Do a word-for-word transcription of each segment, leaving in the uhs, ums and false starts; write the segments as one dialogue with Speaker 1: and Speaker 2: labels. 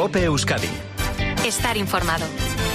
Speaker 1: COPE Euskadi.
Speaker 2: Estar informado.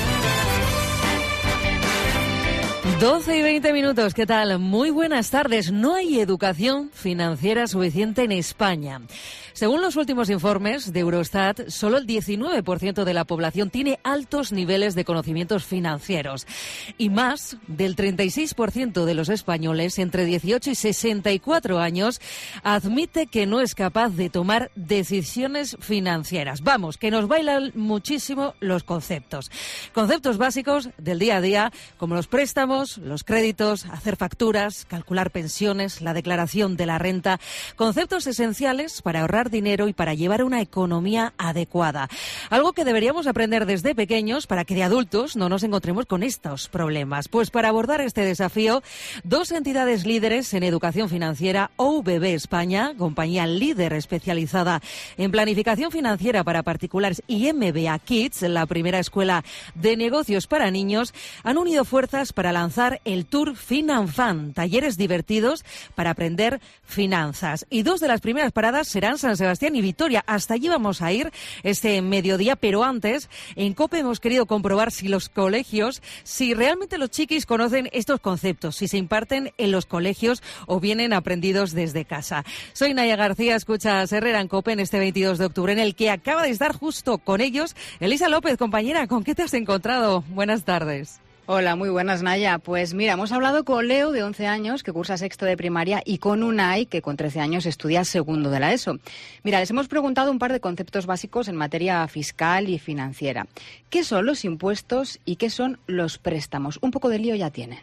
Speaker 3: doce y veinte minutos, ¿qué tal? Muy buenas tardes. No hay educación financiera suficiente en España. Según los últimos informes de Eurostat, solo el diecinueve por ciento de la población tiene altos niveles de conocimientos financieros. Y más del treinta y seis por ciento de los españoles entre dieciocho y sesenta y cuatro años admite que no es capaz de tomar decisiones financieras. Vamos, que nos bailan muchísimo los conceptos. Conceptos básicos del día a día, como los préstamos, los créditos, hacer facturas, calcular pensiones, la declaración de la renta. Conceptos esenciales para ahorrar dinero y para llevar una economía adecuada. Algo que deberíamos aprender desde pequeños para que de adultos no nos encontremos con estos problemas. Pues para abordar este desafío, dos entidades líderes en educación financiera, O V B España, compañía líder especializada en planificación financiera para particulares, y M B A Kids, la primera escuela de negocios para niños, han unido fuerzas para lanzar el Tour FinanFan, talleres divertidos para aprender finanzas. Y dos de las primeras paradas serán San Sebastián y Vitoria. Hasta allí vamos a ir este mediodía, pero antes, en COPE hemos querido comprobar si los colegios, si realmente los chiquis conocen estos conceptos, si se imparten en los colegios o vienen aprendidos desde casa. Soy Naya García, escuchas Herrera en COPE en este veintidós de octubre, en el que acaba de estar justo con ellos Elisa López. Compañera, ¿con qué te has encontrado? Buenas tardes.
Speaker 4: Hola, muy buenas, Naya. Pues mira, hemos hablado con Leo, de once años, que cursa sexto de primaria, y con Unai, que con trece años estudia segundo de la ESO. Mira, les hemos preguntado un par de conceptos básicos en materia fiscal y financiera. ¿Qué son los impuestos y qué son los préstamos? Un poco de lío ya tienen.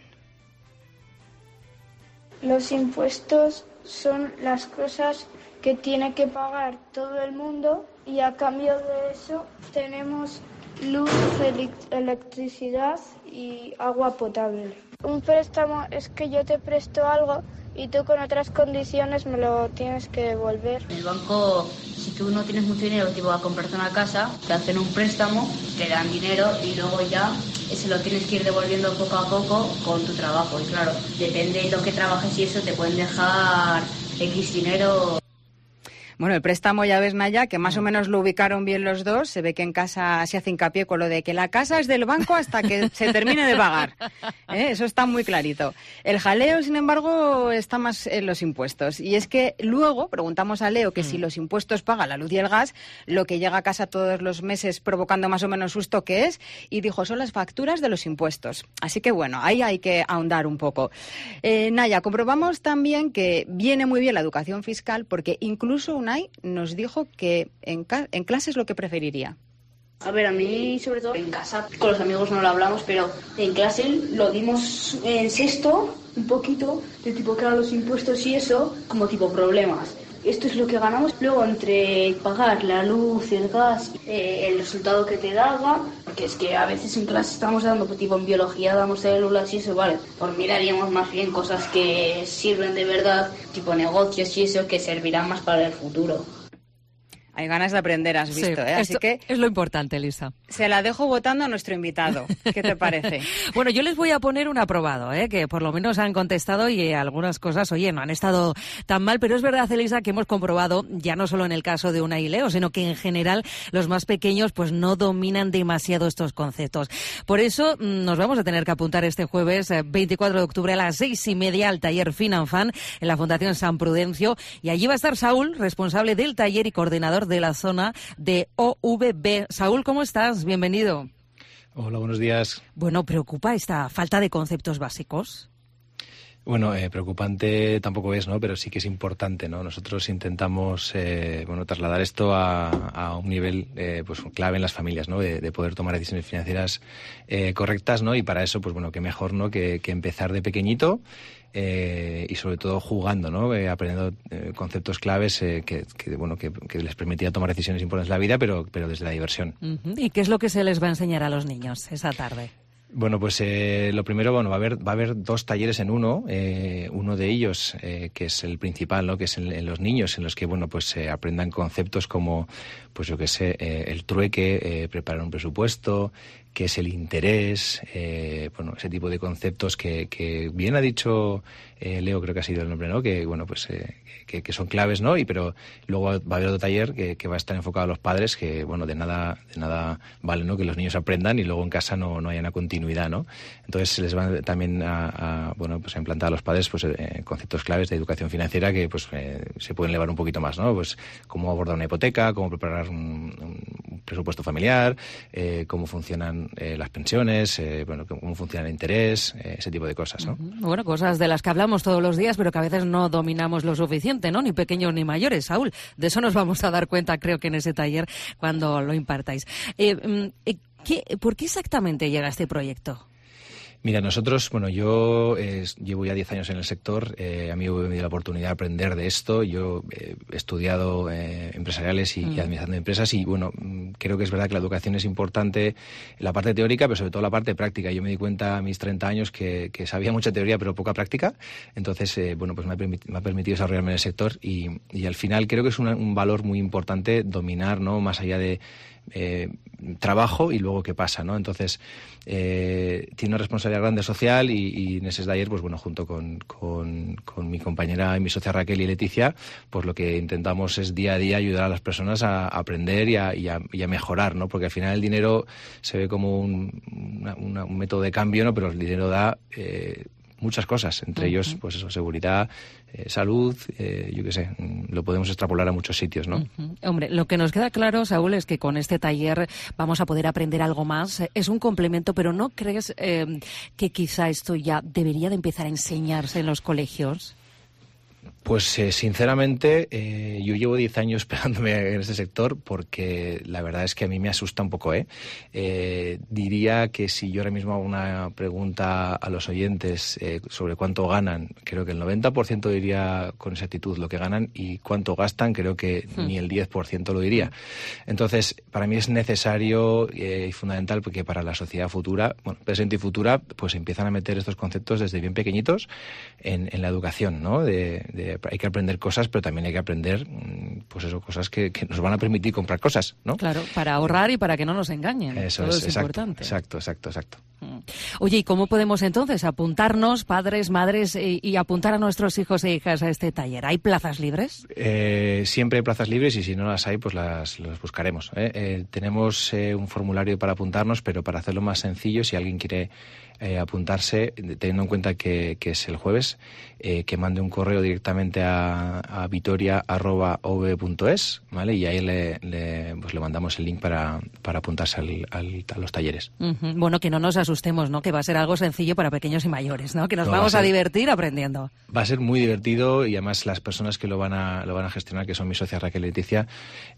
Speaker 5: Los impuestos son las cosas que tiene que pagar todo el mundo, y a cambio de eso tenemos luz, electricidad y agua potable. Un préstamo es que yo te presto algo y tú con otras condiciones me lo tienes que devolver.
Speaker 6: En el banco, si tú no tienes mucho dinero, tipo a comprarte una casa, te hacen un préstamo, te dan dinero y luego ya se lo tienes que ir devolviendo poco a poco con tu trabajo. Y claro, depende de lo que trabajes y eso, te pueden dejar X dinero.
Speaker 4: Bueno, el préstamo, ya ves, Naya, que más o menos lo ubicaron bien los dos. Se ve que en casa se hace hincapié con lo de que la casa es del banco hasta que se termine de pagar. ¿Eh? Eso está muy clarito. El jaleo, sin embargo, está más en los impuestos. Y es que luego preguntamos a Leo que mm. si los impuestos paga la luz y el gas, lo que llega a casa todos los meses provocando más o menos susto que es, y dijo, son las facturas de los impuestos. Así que bueno, ahí hay que ahondar un poco. Eh, Naya, comprobamos también que viene muy bien la educación fiscal, porque incluso Unai nos dijo que en, ca- en clase es lo que preferiría.
Speaker 6: A ver, a mí, sobre todo en casa, con los amigos no lo hablamos, pero en clase lo dimos en sexto, un poquito, de tipo que eran los impuestos y eso, como tipo problemas. Esto es lo que ganamos. Luego, entre pagar la luz, el gas, eh, el resultado que te daba, porque es que a veces en clase estamos dando, tipo en biología damos células y eso, vale, por miraríamos más bien cosas que sirven de verdad, tipo negocios y eso, que servirán más para el futuro.
Speaker 4: Hay ganas de aprender, has visto,
Speaker 3: sí,
Speaker 4: ¿eh? Así que
Speaker 3: es lo importante, Elisa.
Speaker 4: Se la dejo votando a nuestro invitado. ¿Qué te parece?
Speaker 3: Bueno, yo les voy a poner un aprobado, ¿eh? Que por lo menos han contestado y eh, algunas cosas, oye, no han estado tan mal, pero es verdad, Elisa, que hemos comprobado, ya no solo en el caso de Unai y Leo, sino que en general los más pequeños pues no dominan demasiado estos conceptos. Por eso mmm, nos vamos a tener que apuntar este jueves eh, veinticuatro de octubre a las seis y media al taller FinanFan en la Fundación San Prudencio, y allí va a estar Saúl, responsable del taller y coordinador de la zona de O V B. Saúl, ¿cómo estás? Bienvenido.
Speaker 7: Hola, buenos días.
Speaker 3: Bueno, ¿preocupa esta falta de conceptos básicos?
Speaker 7: Bueno, eh, preocupante tampoco es, ¿no? Pero sí que es importante, ¿no? Nosotros intentamos, eh, bueno, trasladar esto a, a un nivel, eh, pues clave en las familias, ¿no? De, de poder tomar decisiones financieras eh, correctas, ¿no? Y para eso, pues bueno, qué mejor, ¿no? Que, que empezar de pequeñito. Eh, y sobre todo jugando, ¿no? Eh, aprendiendo eh, conceptos claves eh, que, que bueno que, que les permitía tomar decisiones importantes en la vida, pero pero desde la diversión.
Speaker 3: Uh-huh. ¿Y qué es lo que se les va a enseñar a los niños esa tarde?
Speaker 7: Bueno, pues eh, lo primero, bueno, va a haber va a haber dos talleres en uno. Eh, uno de ellos, eh, que es el principal, ¿no? Que es en, en los niños, en los que, bueno, pues eh, aprendan conceptos como, pues yo qué sé, eh, el trueque, eh, preparar un presupuesto, qué es el interés, eh, bueno, ese tipo de conceptos que, que bien ha dicho eh, Leo, creo que ha sido el nombre, ¿no? Que, bueno, pues eh, que, que son claves, ¿no? Y pero luego va a haber otro taller que, que va a estar enfocado a los padres, que, bueno, de nada, de nada vale, ¿no? Que los niños aprendan y luego en casa no, no haya una continuidad, ¿no? Entonces se les van también a, a bueno, pues a implantar a los padres, pues eh, conceptos claves de educación financiera que, pues, eh, se pueden elevar un poquito más, ¿no? Pues cómo abordar una hipoteca, cómo preparar un, un presupuesto familiar, eh, cómo funcionan eh, las pensiones, eh, bueno, cómo funciona el interés, eh, ese tipo de cosas, ¿no?
Speaker 3: Bueno, cosas de las que hablamos todos los días, pero que a veces no dominamos lo suficiente, ¿no? Ni pequeños ni mayores, Saúl. De eso nos vamos a dar cuenta, creo que en ese taller, cuando lo impartáis. Eh, ¿qué, ¿Por qué exactamente llega este proyecto?
Speaker 7: Mira, nosotros, bueno, yo eh, llevo ya diez años en el sector, eh, a mí me dio la oportunidad de aprender de esto, yo eh, he estudiado eh, empresariales y, mm. y administración de empresas y, bueno, creo que es verdad que la educación es importante, la parte teórica, pero sobre todo la parte práctica. Yo me di cuenta a mis treinta años que, que sabía mucha teoría pero poca práctica, entonces, eh, bueno, pues me ha, permit, me ha permitido desarrollarme en el sector y, y al final creo que es una, un valor muy importante dominar, ¿no? Más allá de Eh, trabajo y luego qué pasa, ¿no? Entonces, eh, tiene una responsabilidad grande social y, y en ese taller, pues bueno, junto con, con, con mi compañera y mi socia Raquel y Leticia, pues lo que intentamos es día a día ayudar a las personas a, a aprender y a, y, a, y a mejorar, ¿no? Porque al final el dinero se ve como un, una, una, un método de cambio, ¿no? Pero el dinero da eh, muchas cosas, entre uh-huh. ellos, pues eso, seguridad, eh, salud, eh, yo qué sé, lo podemos extrapolar a muchos sitios, ¿no?
Speaker 3: Uh-huh. Hombre, lo que nos queda claro, Saúl, es que con este taller vamos a poder aprender algo más. Es un complemento, pero ¿no crees eh, que quizá esto ya debería de empezar a enseñarse en los colegios?
Speaker 7: Pues eh, sinceramente eh, yo llevo diez años pegándome en este sector porque la verdad es que a mí me asusta un poco, ¿eh? Eh, diría que si yo ahora mismo hago una pregunta a los oyentes eh, sobre cuánto ganan, creo que el noventa por ciento diría con exactitud lo que ganan y cuánto gastan, creo que hmm. ni el diez por ciento lo diría. Entonces, para mí es necesario eh, y fundamental porque para la sociedad futura, bueno, presente y futura, pues empiezan a meter estos conceptos desde bien pequeñitos en, en la educación, ¿no? De, de hay que aprender cosas, pero también hay que aprender, pues eso, cosas que, que nos van a permitir comprar cosas, ¿no?
Speaker 3: Claro, para ahorrar y para que no nos engañen.
Speaker 7: Eso
Speaker 3: Todo
Speaker 7: es,
Speaker 3: es
Speaker 7: exacto,
Speaker 3: importante.
Speaker 7: Exacto, exacto, exacto.
Speaker 3: Oye, ¿y cómo podemos entonces apuntarnos, padres, madres, y, y apuntar a nuestros hijos e hijas a este taller? ¿Hay plazas libres?
Speaker 7: Eh, siempre hay plazas libres y si no las hay, pues las, las buscaremos. ¿eh? Eh, tenemos eh, un formulario para apuntarnos, pero para hacerlo más sencillo, si alguien quiere eh, apuntarse, teniendo en cuenta que, que es el jueves, eh, que mande un correo directamente a, a vitoria arroba o v punto es, ¿vale? Y ahí le, le, pues le mandamos el link para, para apuntarse al, al, a los talleres.
Speaker 3: Uh-huh. Bueno, que no nos asustemos, ¿no? Que va a ser algo sencillo para pequeños y mayores, ¿no? Que nos
Speaker 7: no,
Speaker 3: vamos
Speaker 7: a, ser,
Speaker 3: a divertir aprendiendo.
Speaker 7: Va a ser muy divertido y además las personas que lo van a, lo van a gestionar, que son mis socias Raquel y Leticia,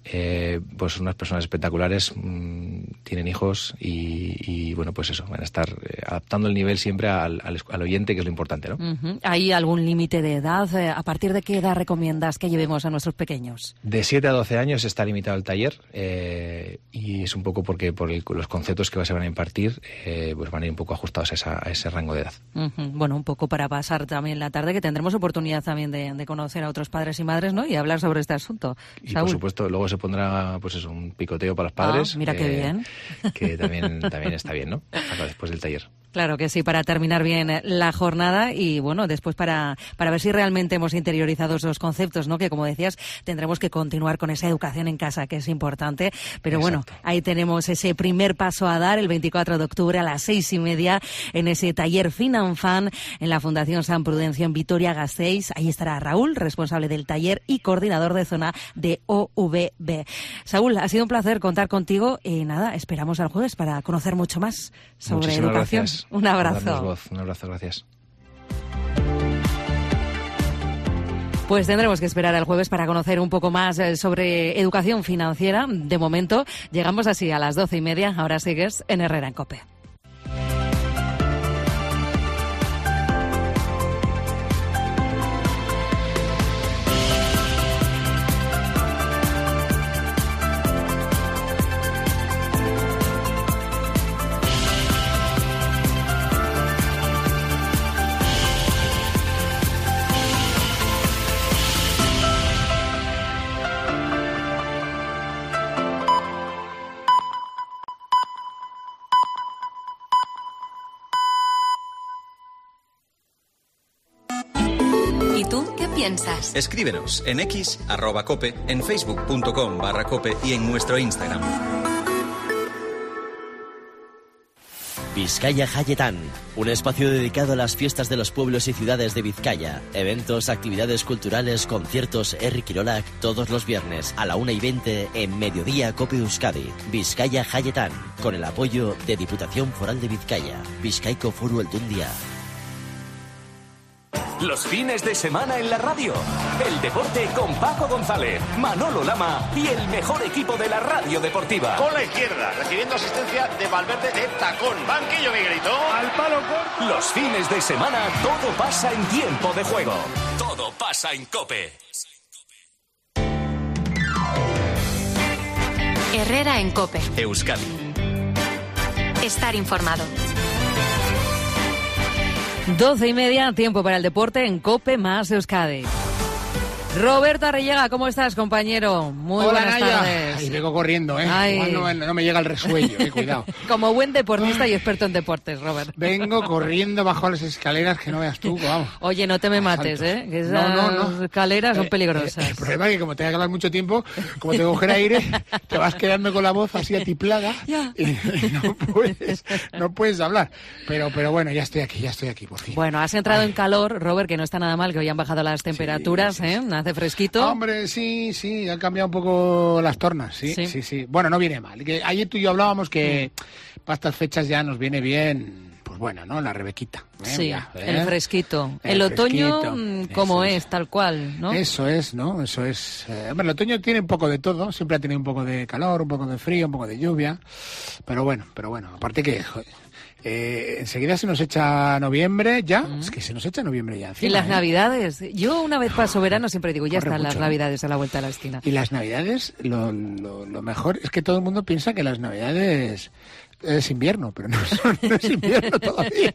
Speaker 7: eh, pues son unas personas espectaculares, mmm, tienen hijos y, y, bueno, pues eso, van a estar eh, adaptando el nivel siempre al, al, al oyente, que es lo importante, ¿no?
Speaker 3: Uh-huh. ¿Hay algún límite de edad? ¿A partir de qué edad recomiendas que llevemos a nuestros pequeños?
Speaker 7: De siete a doce años está limitado el taller eh, y es un poco porque por el, los conceptos que se van a impartir eh, pues van a ir un poco ajustados a, esa, a ese rango de edad.
Speaker 3: Uh-huh. Bueno, un poco para pasar también la tarde, que tendremos oportunidad también de, de conocer a otros padres y madres, ¿no? Y hablar sobre este asunto.
Speaker 7: Y
Speaker 3: Saúl.
Speaker 7: Por supuesto, luego se pondrá pues eso, un picoteo para los padres.
Speaker 3: Ah, mira
Speaker 7: eh,
Speaker 3: qué bien.
Speaker 7: Que también, también está bien, ¿no? Después del taller.
Speaker 3: Claro que sí, para terminar bien la jornada y, bueno, después para, para ver si realmente hemos interiorizado esos conceptos, ¿no? Que, como decías, tendremos que continuar con esa educación en casa, que es importante. Pero, Exacto. bueno, ahí tenemos ese primer paso a dar el veinticuatro de octubre a las seis y media en ese taller Finanfan en la Fundación San Prudencio en Vitoria-Gasteiz. Ahí estará Raúl, responsable del taller y coordinador de zona de O V B. Saúl, ha sido un placer contar contigo y, nada, esperamos al jueves para conocer mucho más sobre
Speaker 7: Muchísimas
Speaker 3: educación.
Speaker 7: Gracias.
Speaker 3: Un abrazo.
Speaker 7: Voz. Un abrazo, gracias.
Speaker 3: Pues tendremos que esperar al jueves para conocer un poco más sobre educación financiera. De momento, llegamos así a las doce y media. Ahora sigues en Herrera en COPE.
Speaker 2: piensas.
Speaker 1: Escríbenos en X, arroba cope, en facebook punto com barra cope y en nuestro Instagram.
Speaker 8: Vizcaya Jayetan, un espacio dedicado a las fiestas de los pueblos y ciudades de Vizcaya. Eventos, actividades culturales, conciertos, Herri Kirolak, todos los viernes a la una y veinte en Mediodía Cope Euskadi. Vizcaya Jayetan, con el apoyo de Diputación Foral de Vizcaya. Bizkaiko Foru Aldundia.
Speaker 9: Los fines de semana en la radio. El deporte con Paco González, Manolo Lama y el mejor equipo de la radio deportiva.
Speaker 10: Con la izquierda, recibiendo asistencia de Valverde de tacón. Banquillo Miguelito. Al palo corto.
Speaker 9: Los fines de semana todo pasa en tiempo de juego. Todo pasa en COPE.
Speaker 2: Herrera en COPE.
Speaker 1: Euskadi.
Speaker 2: Estar informado.
Speaker 3: Doce y media, tiempo para el deporte en COPE más Euskadi. Roberto Arrillega, ¿cómo estás, compañero? Muy
Speaker 11: Hola,
Speaker 3: buenas
Speaker 11: Naya.
Speaker 3: tardes.
Speaker 11: Ay, vengo corriendo, ¿eh?
Speaker 3: Ay.
Speaker 11: No, no me llega el resuello, eh, cuidado.
Speaker 3: Como buen deportista y experto en deportes, Robert.
Speaker 11: Vengo corriendo bajo las escaleras que no veas tú, vamos.
Speaker 3: Oye, no te me mates,
Speaker 11: Saltos.
Speaker 3: ¿eh? Que esas
Speaker 11: No, no, no.
Speaker 3: escaleras son
Speaker 11: Eh,
Speaker 3: peligrosas.
Speaker 11: eh, el problema es que como te que hablar mucho tiempo, como te coger aire, te vas quedando con la voz así atiplada
Speaker 3: Ya.
Speaker 11: y, y no puedes, no puedes hablar. Pero, pero bueno, ya estoy aquí, ya estoy aquí, por fin.
Speaker 3: Bueno, has entrado
Speaker 11: Ay.
Speaker 3: en calor, Robert, que no está nada mal, que hoy han bajado las temperaturas,
Speaker 11: sí, sí,
Speaker 3: ¿eh? Hace fresquito.
Speaker 11: Hombre, sí, sí, han cambiado un poco las tornas, sí,
Speaker 3: Sí.
Speaker 11: sí, sí. Bueno, no viene mal. Que ayer tú y yo hablábamos que para estas fechas ya nos viene bien, pues bueno, ¿no? La Rebequita. ¿eh?
Speaker 3: Sí,
Speaker 11: Ya, ¿eh?
Speaker 3: el fresquito. El,
Speaker 11: El
Speaker 3: otoño,
Speaker 11: fresquito,
Speaker 3: mm, como
Speaker 11: eso
Speaker 3: es,
Speaker 11: es.
Speaker 3: tal cual, ¿no?
Speaker 11: Eso es, ¿no? Eso es. Eh, hombre, el otoño tiene un poco de todo, siempre ha tenido un poco de calor, un poco de frío, un poco de lluvia, pero bueno, pero bueno, aparte que... joder, Eh, enseguida se nos echa noviembre ya, mm. es que se nos echa noviembre ya. Encima,
Speaker 3: Y las
Speaker 11: ¿eh?
Speaker 3: Navidades. Yo una vez paso verano siempre digo, ya
Speaker 11: Corre
Speaker 3: están las
Speaker 11: mucho, ¿no?
Speaker 3: Navidades a la vuelta de la esquina.
Speaker 11: Y las Navidades, lo, lo, lo mejor es que todo el mundo piensa que las Navidades es invierno, pero no, son, no es invierno todavía.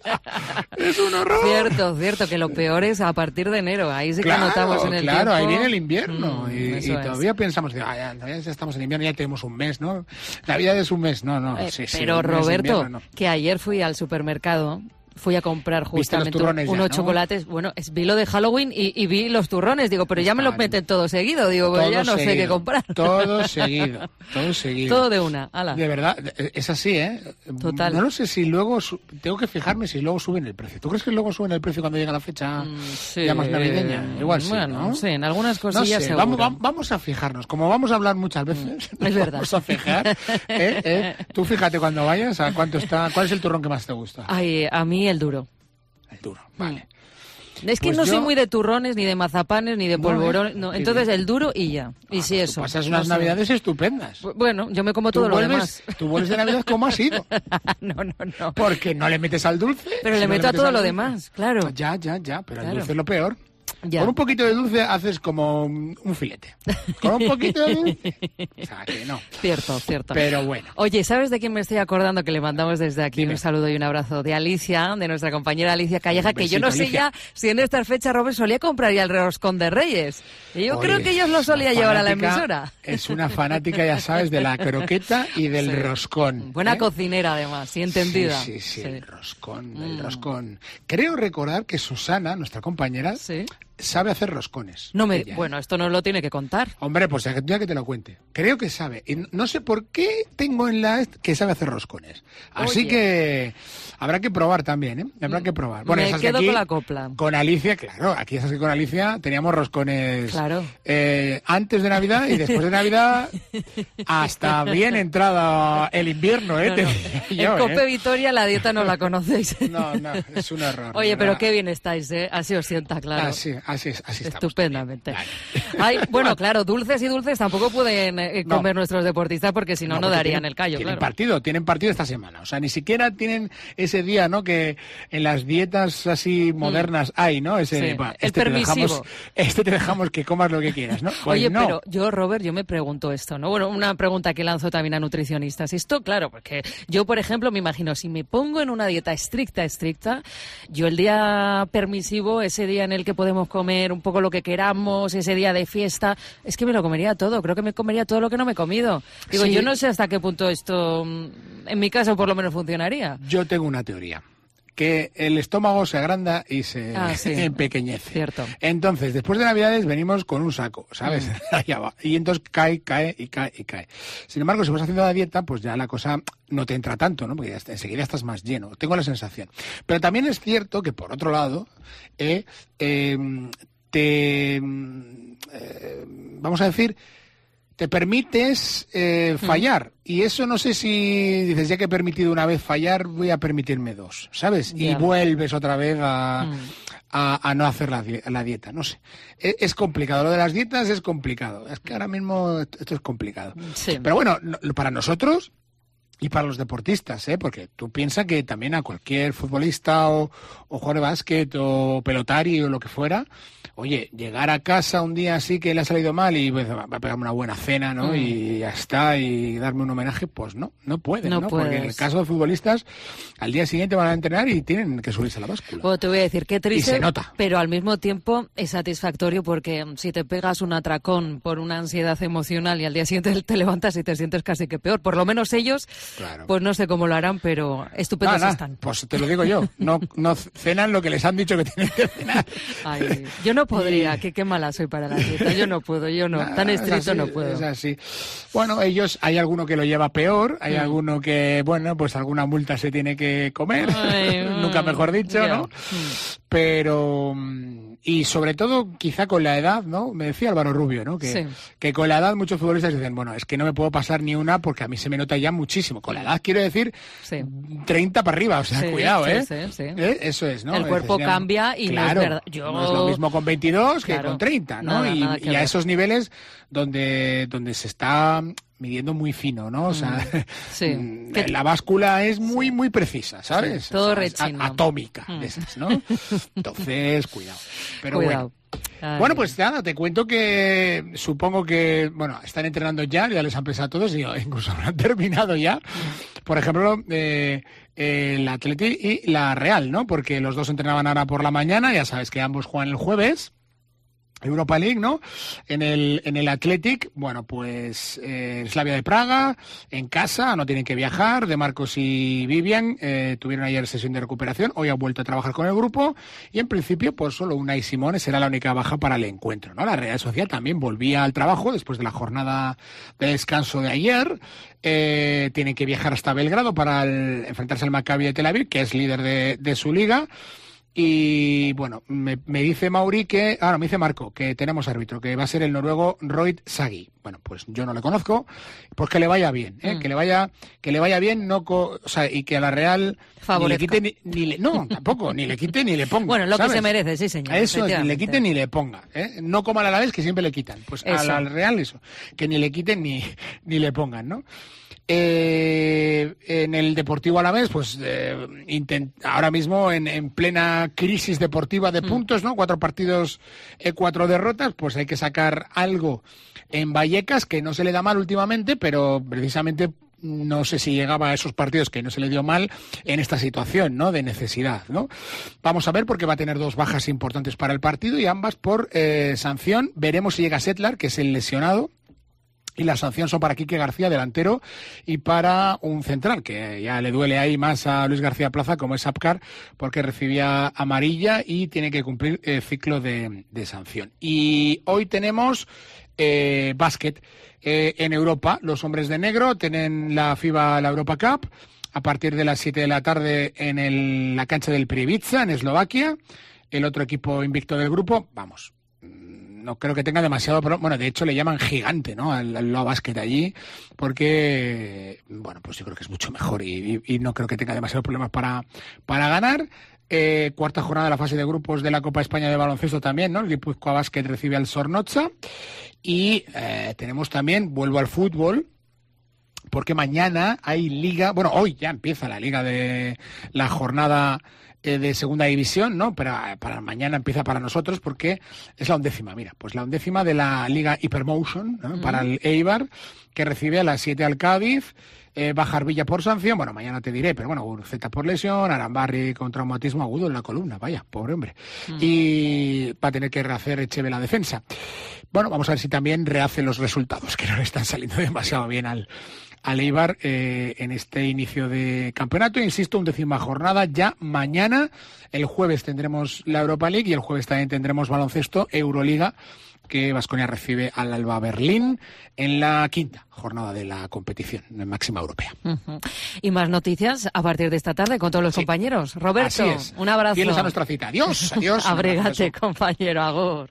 Speaker 11: Es un horror.
Speaker 3: Cierto, cierto, que lo peor es a partir de enero. Ahí sí que
Speaker 11: Claro,
Speaker 3: notamos en el
Speaker 11: claro,
Speaker 3: tiempo.
Speaker 11: ahí viene el invierno.
Speaker 3: Mm,
Speaker 11: y y
Speaker 3: eso es.
Speaker 11: todavía pensamos, ah, ya, ya estamos en invierno, ya tenemos un mes, ¿no? Navidad es un mes, no, no.
Speaker 3: Eh,
Speaker 11: sí, sí,
Speaker 3: pero
Speaker 11: un mes de
Speaker 3: Roberto,
Speaker 11: invierno, no.
Speaker 3: que ayer fui al supermercado, fui a comprar
Speaker 11: ¿Viste los
Speaker 3: justamente
Speaker 11: turrones ya,
Speaker 3: unos
Speaker 11: no?
Speaker 3: chocolates. Bueno, es, vi lo de Halloween y, y vi los turrones. Digo, pero ya me los
Speaker 11: Están-
Speaker 3: meten todo seguido. Digo, pues
Speaker 11: Todo
Speaker 3: ya no sé qué
Speaker 11: seguido,
Speaker 3: comprar.
Speaker 11: Todo seguido, todo seguido.
Speaker 3: Todo de una, ala.
Speaker 11: De verdad, es así, ¿eh?
Speaker 3: Total.
Speaker 11: No lo sé si luego... su- Tengo que fijarme si luego suben el precio. ¿Tú crees que luego suben el precio cuando llega la fecha
Speaker 3: Mm, sí.
Speaker 11: ya más navideña? Igual sí,
Speaker 3: Bueno,
Speaker 11: ¿no?
Speaker 3: sí, en algunas
Speaker 11: No
Speaker 3: cosillas
Speaker 11: sé,
Speaker 3: seguro.
Speaker 11: vamos, vam- vamos a fijarnos. Como vamos a hablar muchas veces,
Speaker 3: Mm, es verdad.
Speaker 11: vamos a fijar. ¿eh? ¿eh? Tú fíjate cuando vayas a cuánto está... ¿Cuál es el turrón que más te gusta?
Speaker 3: Ay, a mí el duro.
Speaker 11: El duro, vale.
Speaker 3: Es que
Speaker 11: Pues
Speaker 3: no
Speaker 11: yo-
Speaker 3: soy muy de turrones, ni de mazapanes, ni de
Speaker 11: No,
Speaker 3: polvorones.
Speaker 11: ¿eh?
Speaker 3: No,
Speaker 11: Qué
Speaker 3: entonces
Speaker 11: bien.
Speaker 3: el duro y ya. Y
Speaker 11: Ah,
Speaker 3: sí,
Speaker 11: pues
Speaker 3: eso.
Speaker 11: tú pasas
Speaker 3: No
Speaker 11: unas
Speaker 3: sé.
Speaker 11: navidades estupendas.
Speaker 3: Bueno, yo me como
Speaker 11: Tú
Speaker 3: todo lo
Speaker 11: vuelves,
Speaker 3: demás.
Speaker 11: tú vuelves de Navidad como has ido.
Speaker 3: no, no, no.
Speaker 11: Porque no le metes al dulce.
Speaker 3: Pero
Speaker 11: si
Speaker 3: le
Speaker 11: no
Speaker 3: meto a
Speaker 11: metes
Speaker 3: todo
Speaker 11: al
Speaker 3: lo
Speaker 11: dulce.
Speaker 3: demás, claro.
Speaker 11: Ya, ya, ya, pero
Speaker 3: Claro.
Speaker 11: el dulce es lo peor.
Speaker 3: Ya.
Speaker 11: Con un poquito de dulce haces como un un filete. Con un poquito de dulce. O sea, que no.
Speaker 3: Cierto, cierto.
Speaker 11: Pero bueno.
Speaker 3: Oye, ¿sabes de quién me estoy acordando? Que le mandamos desde aquí
Speaker 11: Dime.
Speaker 3: un saludo y un abrazo de Alicia, de nuestra compañera Alicia Calleja,
Speaker 11: Un
Speaker 3: que yo no
Speaker 11: besito,
Speaker 3: sé
Speaker 11: Alicia.
Speaker 3: ya si en estas fechas Robert solía comprar ya el roscón de Reyes. Y yo
Speaker 11: Oye,
Speaker 3: creo que ellos lo
Speaker 11: es una
Speaker 3: solía llevar a la
Speaker 11: fanática-
Speaker 3: emisora.
Speaker 11: Es una fanática, ya sabes, de la croqueta y del
Speaker 3: Sí.
Speaker 11: roscón.
Speaker 3: Buena
Speaker 11: ¿eh?
Speaker 3: cocinera, además, y entendida.
Speaker 11: Sí, sí, sí,
Speaker 3: Sí.
Speaker 11: el roscón, el
Speaker 3: Mm.
Speaker 11: roscón. Creo recordar que Susana, nuestra compañera,
Speaker 3: Sí.
Speaker 11: sabe hacer roscones.
Speaker 3: No me,
Speaker 11: Ella, ¿eh?
Speaker 3: bueno, esto no lo tiene que contar.
Speaker 11: Hombre, pues ya que, ya que te lo cuente. Creo que sabe. Y no sé por qué tengo en la est- que sabe hacer roscones. Así
Speaker 3: Oye.
Speaker 11: que habrá que probar también, ¿eh? Habrá que probar.
Speaker 3: Me
Speaker 11: ya sabes que
Speaker 3: quedo
Speaker 11: aquí,
Speaker 3: con la copla.
Speaker 11: Con Alicia, claro. Aquí ya sabes que con Alicia teníamos roscones
Speaker 3: Claro.
Speaker 11: eh, antes de Navidad y después de Navidad hasta bien entrada el invierno, ¿eh?
Speaker 3: No,
Speaker 11: Te
Speaker 3: no.
Speaker 11: diría
Speaker 3: En
Speaker 11: yo,
Speaker 3: Cope
Speaker 11: ¿eh?
Speaker 3: Vitoria la dieta no la conocéis.
Speaker 11: No, no, es un error.
Speaker 3: Oye,
Speaker 11: de
Speaker 3: pero
Speaker 11: verdad.
Speaker 3: qué bien estáis, ¿eh? Así os sienta, claro.
Speaker 11: Así, así, así estamos.
Speaker 3: Estupendamente.
Speaker 11: Vale.
Speaker 3: Ay, bueno, claro, dulces y dulces tampoco pueden eh,
Speaker 11: No.
Speaker 3: comer nuestros deportistas porque si no, no,
Speaker 11: porque
Speaker 3: darían
Speaker 11: tienen-
Speaker 3: el callo,
Speaker 11: Tienen
Speaker 3: claro.
Speaker 11: partido, tienen partido esta semana. O sea, ni siquiera tienen ese día, ¿no? Que en las dietas así modernas hay, ¿no? Ese,
Speaker 3: Sí,
Speaker 11: va,
Speaker 3: el
Speaker 11: este te
Speaker 3: permisivo.
Speaker 11: dejamos, este te dejamos que comas lo que quieras, ¿no? Pues
Speaker 3: Oye,
Speaker 11: no.
Speaker 3: pero yo, Robert, yo me pregunto esto, ¿no? Bueno, una pregunta que lanzo también a nutricionistas. Esto, claro, porque yo, por ejemplo, me imagino, si me pongo en una dieta estricta, estricta, yo el día permisivo, ese día en el que podemos comer un poco lo que queramos, ese día de fiesta, es que me lo comería todo. Creo que me comería todo lo que no me he comido. Digo,
Speaker 11: Sí.
Speaker 3: yo no sé hasta qué punto esto, mm, en mi caso, por lo menos funcionaría.
Speaker 11: Yo tengo una teoría. que el estómago se agranda y se
Speaker 3: Ah, sí.
Speaker 11: empequeñece.
Speaker 3: Cierto.
Speaker 11: Entonces, después de Navidades venimos con un saco, ¿sabes?
Speaker 3: Mm.
Speaker 11: Allá va. Y entonces cae, cae y cae y cae. Sin embargo, si vas haciendo la dieta, pues ya la cosa no te entra tanto, ¿no? Porque ya está- enseguida estás más lleno. Tengo la sensación. Pero también es cierto que, por otro lado, eh, eh, te... eh, vamos a decir... te permites eh, fallar. Y eso no sé si dices, ya que he permitido una vez fallar, voy a permitirme dos, ¿sabes? Y
Speaker 3: Ya.
Speaker 11: vuelves otra vez a,
Speaker 3: Mm.
Speaker 11: a, a no hacer la, di- la dieta, no sé. Es, es complicado, lo de las dietas es complicado. Es que ahora mismo esto esto es complicado.
Speaker 3: Sí.
Speaker 11: Pero bueno, no- para nosotros... y para los deportistas, ¿eh? Porque tú piensas que también a cualquier futbolista o, o jugador de básquet o pelotario o lo que fuera, oye, llegar a casa un día así que le ha salido mal y pues, va a pegarme una buena cena, ¿no?
Speaker 3: Mm.
Speaker 11: Y ya está, y darme un homenaje, pues no, no pueden,
Speaker 3: No
Speaker 11: ¿no? Porque en el
Speaker 3: puedes.
Speaker 11: caso de futbolistas, al día siguiente van a entrenar y tienen que subirse a la báscula.
Speaker 3: Bueno, te voy a decir qué triste,
Speaker 11: Y se nota.
Speaker 3: pero al mismo tiempo es satisfactorio porque mm, si te pegas un atracón por una ansiedad emocional y al día siguiente te levantas y te sientes casi que peor, por lo menos ellos,
Speaker 11: Claro.
Speaker 3: pues no sé cómo lo harán, pero estupendos
Speaker 11: Nada,
Speaker 3: están.
Speaker 11: pues te lo digo yo, no, no cenan lo que les han dicho que tienen que cenar.
Speaker 3: Ay, yo no podría, que qué mala soy para la dieta, yo no puedo, yo no,
Speaker 11: Nada,
Speaker 3: tan
Speaker 11: es
Speaker 3: estricto
Speaker 11: así,
Speaker 3: no puedo.
Speaker 11: Es así. Bueno, ellos, hay alguno que lo lleva peor, hay
Speaker 3: Mm.
Speaker 11: alguno que, bueno, pues alguna multa se tiene que comer,
Speaker 3: Ay,
Speaker 11: nunca mejor dicho,
Speaker 3: ya.
Speaker 11: ¿no?
Speaker 3: Mm.
Speaker 11: Pero, mm, y sobre todo, quizá con la edad, ¿no? Me decía Álvaro Rubio, ¿no? Que,
Speaker 3: Sí.
Speaker 11: que con la edad muchos futbolistas dicen, bueno, es que no me puedo pasar ni una porque a mí se me nota ya muchísimo. Con la edad quiero decir
Speaker 3: Sí.
Speaker 11: treinta para arriba, o sea,
Speaker 3: Sí,
Speaker 11: cuidado,
Speaker 3: sí,
Speaker 11: ¿eh?
Speaker 3: sí, sí.
Speaker 11: ¿Eh? Eso es, ¿no?
Speaker 3: El cuerpo
Speaker 11: Dices, ya,
Speaker 3: cambia y no es
Speaker 11: claro,
Speaker 3: verdad. Yo-
Speaker 11: no es lo mismo con veintidós que
Speaker 3: Claro,
Speaker 11: con treinta, ¿no?
Speaker 3: nada,
Speaker 11: y
Speaker 3: nada que
Speaker 11: y a
Speaker 3: ver.
Speaker 11: esos niveles donde, donde se está midiendo muy fino, ¿no? O sea,
Speaker 3: Mm, sí.
Speaker 11: mm,
Speaker 3: Que-
Speaker 11: la báscula es muy, muy precisa, ¿sabes?
Speaker 3: Sí, todo
Speaker 11: O sea, es a-
Speaker 3: rechino.
Speaker 11: atómica,
Speaker 3: Mm.
Speaker 11: de esas, ¿no? Entonces, cuidado. Pero
Speaker 3: Cuidado.
Speaker 11: bueno.
Speaker 3: Ay.
Speaker 11: Bueno, pues nada, te cuento que supongo que, bueno, están entrenando ya, ya les han empezado a todos y incluso habrán terminado ya. Por ejemplo, eh, el Atleti y la Real, ¿no? Porque los dos entrenaban ahora por la mañana, ya sabes que ambos juegan el jueves. Europa League, ¿no? En el, en el Athletic, bueno, pues eh, Slavia de Praga, en casa, no tienen que viajar. De Marcos y Vivian eh, tuvieron ayer sesión de recuperación, hoy han vuelto a trabajar con el grupo y en principio, pues solo Unai Simón será la única baja para el encuentro, ¿no? La Real Sociedad también volvía al trabajo después de la jornada de descanso de ayer. Eh, tienen que viajar hasta Belgrado para el- enfrentarse al Maccabi de Tel Aviv, que es líder de, de su liga. Y bueno, me, me dice Mauri que, ah, no, me dice Marco, que tenemos árbitro, que va a ser el noruego Royd Sagi. Bueno, pues yo no le conozco, pues que le vaya bien, ¿eh?
Speaker 3: Mm.
Speaker 11: que le vaya, que le vaya bien, no, co- o sea, y que a la Real ni le
Speaker 3: Favorezca.
Speaker 11: quite ni, ni le, no, tampoco, ni le quite ni le ponga.
Speaker 3: Bueno, lo que
Speaker 11: ¿sabes?
Speaker 3: se merece, sí, señor.
Speaker 11: A eso, ni le
Speaker 3: efectivamente.
Speaker 11: quiten ni le ponga, ¿eh? No como a la vez que siempre le quitan. Pues a
Speaker 3: Eso.
Speaker 11: la Real eso, que ni le quiten ni, ni le pongan, ¿no? Eh, en el Deportivo Alavés, pues eh, intent- ahora mismo en, en plena crisis deportiva de puntos, ¿no? Cuatro partidos, eh, cuatro derrotas, pues hay que sacar algo en Vallecas, que no se le da mal últimamente, pero precisamente no sé si llegaba a esos partidos que no se le dio mal en esta situación, ¿no? De necesidad, ¿no? Vamos a ver porque va a tener dos bajas importantes para el partido y ambas por eh, sanción. Veremos si llega Setlar, que es el lesionado. Y la sanción son para Quique García, delantero, y para un central, que ya le duele ahí más a Luis García Plaza, como es Apcar, porque recibía amarilla y tiene que cumplir el ciclo de, de sanción. Y hoy tenemos eh, básquet eh, en Europa. Los hombres de negro tienen la FIBA, la Europa Cup, a partir de las siete de la tarde en el, la cancha del Prievidza, en Eslovaquia. El otro equipo invicto del grupo, vamos, no creo que tenga demasiado problema. Bueno, de hecho le llaman gigante, ¿no? Al, al Loa Basket allí, porque, bueno, pues yo creo que es mucho mejor y, y, y no creo que tenga demasiados problemas para, para ganar. Eh, cuarta jornada de la fase de grupos de la Copa España de baloncesto también, ¿no? El Guipúzcoa Basket recibe al Zornotza. Y eh, tenemos también, vuelvo al fútbol, porque mañana hay liga, bueno, hoy ya empieza la liga de la jornada de segunda división, ¿no? Pero para mañana empieza para nosotros porque es la undécima, mira, pues la undécima de la Liga Hypermotion, ¿no? Mm. Para el Eibar, que recibe a las siete al Cádiz, eh, Bajar Villa por sanción, bueno, mañana te diré, pero bueno, Urzeta por lesión, Arambarri con traumatismo agudo en la columna, vaya, pobre hombre, mm. y va a tener que rehacer Echeve la defensa. bueno, vamos a ver si también rehace los resultados, que no le están saliendo demasiado bien al, al Eibar eh, en este inicio de campeonato. Insisto, undécima jornada ya mañana. El jueves tendremos la Europa League y el jueves también tendremos baloncesto Euroliga, que Baskonia recibe al Alba Berlín en la quinta jornada de la competición máxima europea.
Speaker 3: Uh-huh. Y más noticias a partir de esta tarde con todos los sí. compañeros. Roberto, un abrazo.
Speaker 11: Fieles a nuestra cita. Adiós, adiós.
Speaker 3: Abrégate, compañero, agur.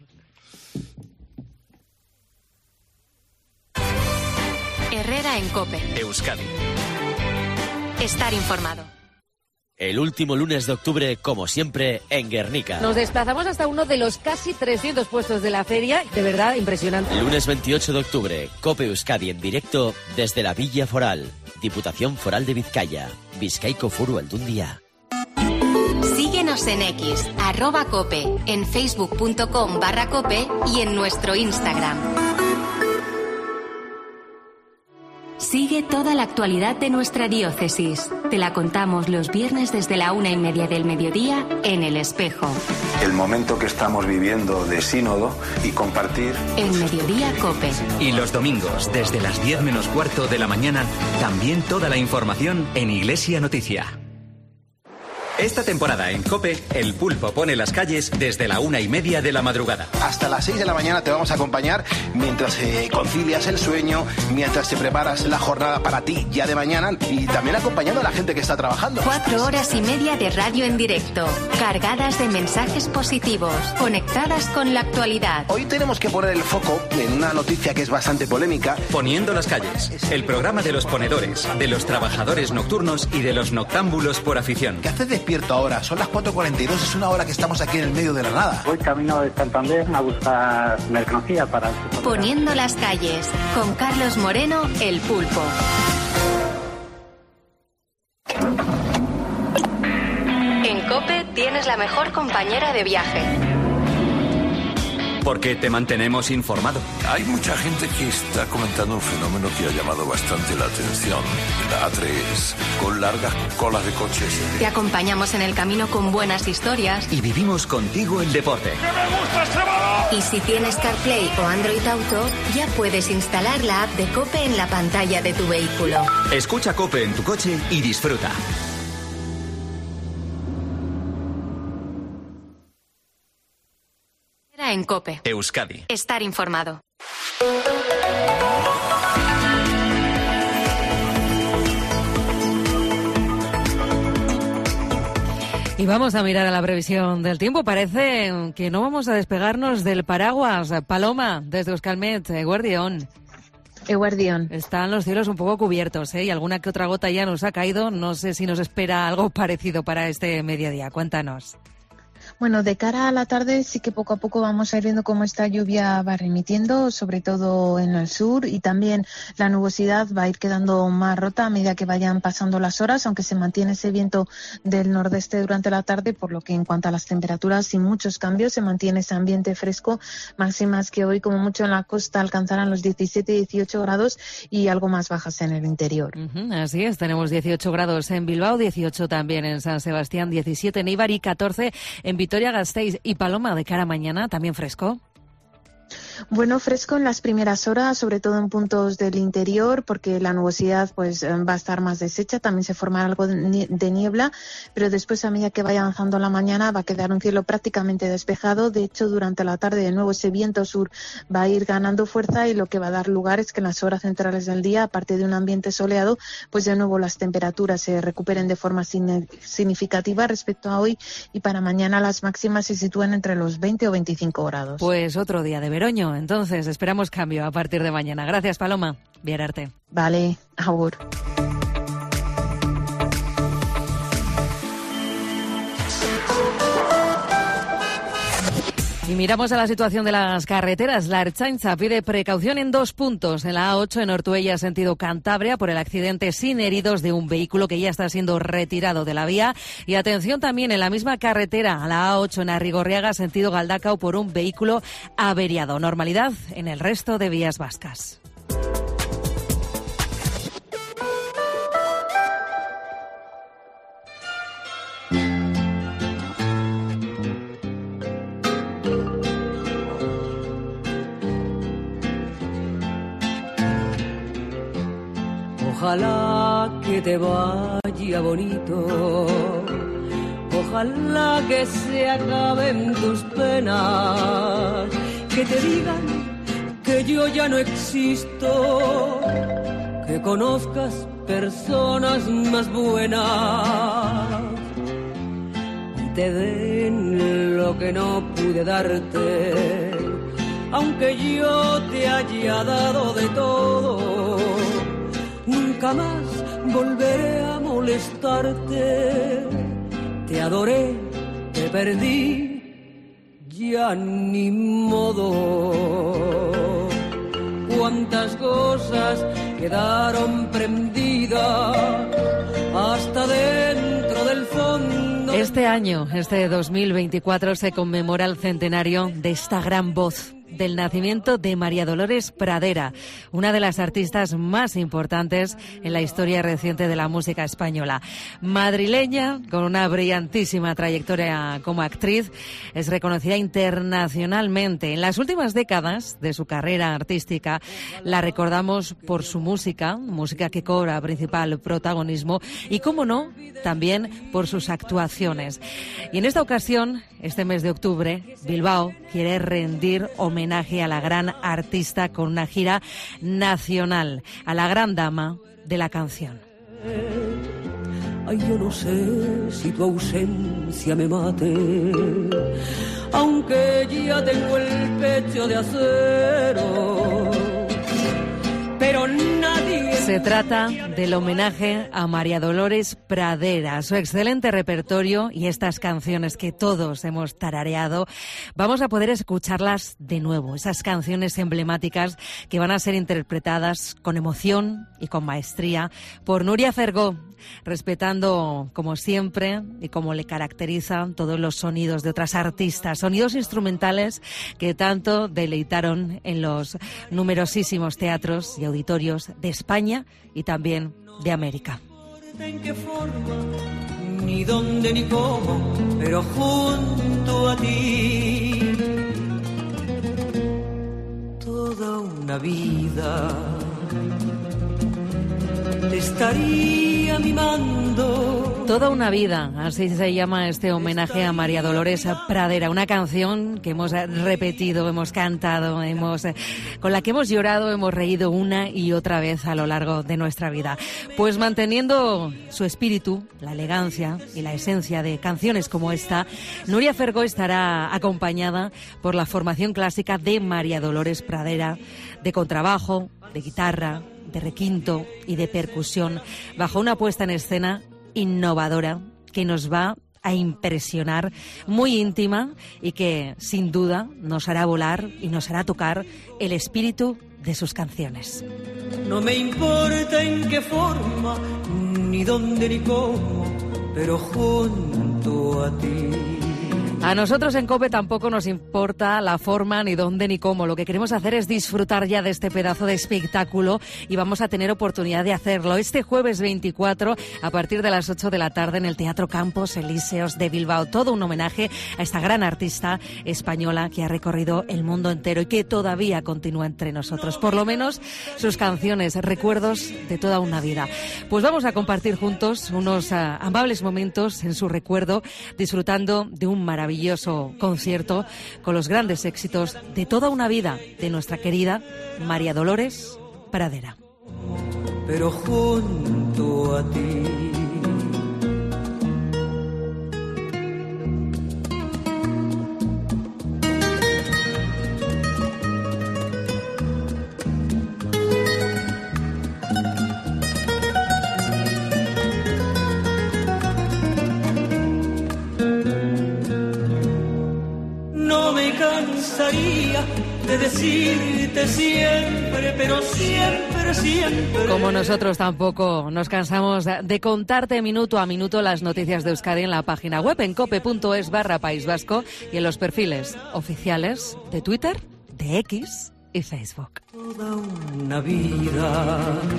Speaker 2: Herrera en COPE.
Speaker 1: Euskadi.
Speaker 2: Estar informado.
Speaker 8: El último lunes de octubre, como siempre, en Guernica.
Speaker 3: Nos desplazamos hasta uno de los casi trescientos puestos de la feria. De verdad, impresionante.
Speaker 8: Lunes veintiocho de octubre, COPE Euskadi en directo desde la Villa Foral. Diputación Foral de Vizcaya. Bizkaiko Foru Aldundia.
Speaker 2: Síguenos en X, arroba COPE, en facebook.com barra COPE y en nuestro Instagram. Sigue toda la actualidad de nuestra diócesis. Te la contamos los viernes desde la una y media del mediodía en El Espejo.
Speaker 12: El momento que estamos viviendo de sínodo y compartir.
Speaker 2: En Mediodía COPE.
Speaker 1: Y los domingos, desde las diez menos cuarto de la mañana, también toda la información en Iglesia Noticia. Esta temporada en COPE, el Pulpo pone las calles desde la una y media de la madrugada.
Speaker 10: Hasta las seis de la mañana te vamos a acompañar mientras eh, concilias el sueño, mientras te preparas la jornada para ti ya de mañana y también acompañando a la gente que está trabajando.
Speaker 2: Cuatro horas y media de radio en directo, cargadas de mensajes positivos, conectadas con la actualidad.
Speaker 10: Hoy tenemos que poner el foco en una noticia que es bastante polémica.
Speaker 1: Poniendo las calles, el programa de los ponedores, de los trabajadores nocturnos y de los noctámbulos por afición.
Speaker 10: ¿Qué haces despierto ahora? Son las cuatro cuarenta y dos, es una hora que estamos aquí en el medio de la nada.
Speaker 13: Voy camino de Santander a buscar mercancía para...
Speaker 2: Poniendo las calles, con Carlos Moreno, el Pulpo. En COPE tienes la mejor compañera de viaje.
Speaker 1: Porque te mantenemos informado.
Speaker 14: Hay mucha gente que está comentando un fenómeno que ha llamado bastante la atención. La A tres, con largas colas de coches.
Speaker 2: Te acompañamos en el camino con buenas historias.
Speaker 1: Y vivimos contigo el deporte.
Speaker 14: ¡Que me gusta este balón!
Speaker 2: Y si tienes CarPlay o Android Auto, ya puedes instalar la app de COPE en la pantalla de tu vehículo.
Speaker 1: Escucha COPE en tu coche y disfruta.
Speaker 2: En COPE.
Speaker 1: Euskadi.
Speaker 2: Estar informado.
Speaker 3: Y vamos a mirar a la previsión del tiempo. Parece que no vamos a despegarnos del paraguas. Paloma, desde Euskalmet, Eguerdión.
Speaker 15: Eguerdión.
Speaker 3: Están los cielos un poco cubiertos, ¿eh? Y alguna que otra gota ya nos ha caído. No sé si nos espera algo parecido para este mediodía. Cuéntanos.
Speaker 15: Bueno, de cara a la tarde sí que poco a poco vamos a ir viendo cómo esta lluvia va remitiendo, sobre todo en el sur, y también la nubosidad va a ir quedando más rota a medida que vayan pasando las horas, aunque se mantiene ese viento del nordeste durante la tarde, por lo que en cuanto a las temperaturas, sin muchos cambios, se mantiene ese ambiente fresco, máximas que hoy como mucho en la costa alcanzarán los diecisiete, dieciocho grados y algo más bajas en el interior.
Speaker 3: Uh-huh, así es, tenemos dieciocho grados en Bilbao, dieciocho también en San Sebastián, diecisiete en Eibar y catorce en Vitoria-Gasteiz. Y Paloma, de cara a mañana, ¿también fresco?
Speaker 15: Bueno, fresco en las primeras horas, sobre todo en puntos del interior, porque la nubosidad pues va a estar más deshecha, también se formará algo de niebla, pero después a medida que vaya avanzando la mañana va a quedar un cielo prácticamente despejado. De hecho, durante la tarde de nuevo ese viento sur va a ir ganando fuerza y lo que va a dar lugar es que en las horas centrales del día, aparte de un ambiente soleado, pues de nuevo las temperaturas se recuperen de forma significativa respecto a hoy, y para mañana las máximas se sitúan entre los veinte o veinticinco grados.
Speaker 3: Pues otro día de veroño. Entonces, esperamos cambio a partir de mañana. Gracias, Paloma. Vierarte.
Speaker 15: Vale, agur.
Speaker 3: Y miramos a la situación de las carreteras. La Ertzaintza pide precaución en dos puntos. En la A ocho, en Ortuella, sentido Cantabria, por el accidente sin heridos de un vehículo que ya está siendo retirado de la vía. Y atención también en la misma carretera, a la A ocho, en Arrigorriaga, sentido Galdacao, por un vehículo averiado. Normalidad en el resto de vías vascas.
Speaker 16: Ojalá que te vaya bonito, ojalá que se acaben tus penas, que te digan que yo ya no existo, que conozcas personas más buenas y te den lo que no pude darte, aunque yo te haya dado de todo. Nunca más volveré a molestarte. Te adoré, te perdí, ya ni modo. Cuántas cosas quedaron prendidas hasta dentro del fondo.
Speaker 3: Este año, este dos mil veinticuatro, se conmemora el centenario de esta gran voz, del nacimiento de María Dolores Pradera, una de las artistas más importantes en la historia reciente de la música española. Madrileña, con una brillantísima trayectoria como actriz, es reconocida internacionalmente. En las últimas décadas de su carrera artística la recordamos por su música, música que cobra principal protagonismo y, cómo no, también por sus actuaciones. Y en esta ocasión, este mes de octubre, Bilbao quiere rendir homenaje a la gran artista con una gira nacional, a la gran dama de la canción.
Speaker 16: Ay, yo no sé si tu ausencia me mate, aunque ya tengo el pecho de acero, pero nadie...
Speaker 3: Se trata del homenaje a María Dolores Pradera, su excelente repertorio y estas canciones que todos hemos tarareado. Vamos a poder escucharlas de nuevo, esas canciones emblemáticas que van a ser interpretadas con emoción y con maestría por Núria Fergó, respetando, como siempre, y como le caracterizan, todos los sonidos de otras artistas, sonidos instrumentales que tanto deleitaron en los numerosísimos teatros y auditorios de España y también de América.
Speaker 16: En qué forma, ni dónde ni cómo, pero junto a ti toda una vida te estaría mimando.
Speaker 3: Toda una vida, así se llama este homenaje a María Dolores Pradera, una canción que hemos repetido, hemos cantado, hemos con la que hemos llorado, hemos reído una y otra vez a lo largo de nuestra vida. Pues manteniendo su espíritu, la elegancia y la esencia de canciones como esta, Núria Fergó estará acompañada por la formación clásica de María Dolores Pradera, de contrabajo, de guitarra, de requinto y de percusión, bajo una puesta en escena innovadora que nos va a impresionar, muy íntima y que sin duda nos hará volar y nos hará tocar el espíritu de sus canciones.
Speaker 16: No me importa en qué forma, ni dónde ni cómo, pero junto a ti.
Speaker 3: A nosotros en COPE tampoco nos importa la forma, ni dónde, ni cómo. Lo que queremos hacer es disfrutar ya de este pedazo de espectáculo y vamos a tener oportunidad de hacerlo este jueves veinticuatro a partir de las ocho de la tarde en el Teatro Campos Elíseos de Bilbao. Todo un homenaje a esta gran artista española que ha recorrido el mundo entero y que todavía continúa entre nosotros. Por lo menos sus canciones, recuerdos de toda una vida. Pues vamos a compartir juntos unos uh, amables momentos en su recuerdo, disfrutando de un maravilloso maravilloso concierto con los grandes éxitos de toda una vida de nuestra querida María Dolores Pradera.
Speaker 16: Pero junto a ti. De decirte siempre, pero siempre, siempre.
Speaker 3: Como nosotros tampoco nos cansamos de contarte minuto a minuto las noticias de Euskadi en la página web en cope.es barra País Vasco y en los perfiles oficiales de Twitter, de X y Facebook.
Speaker 16: Toda una vida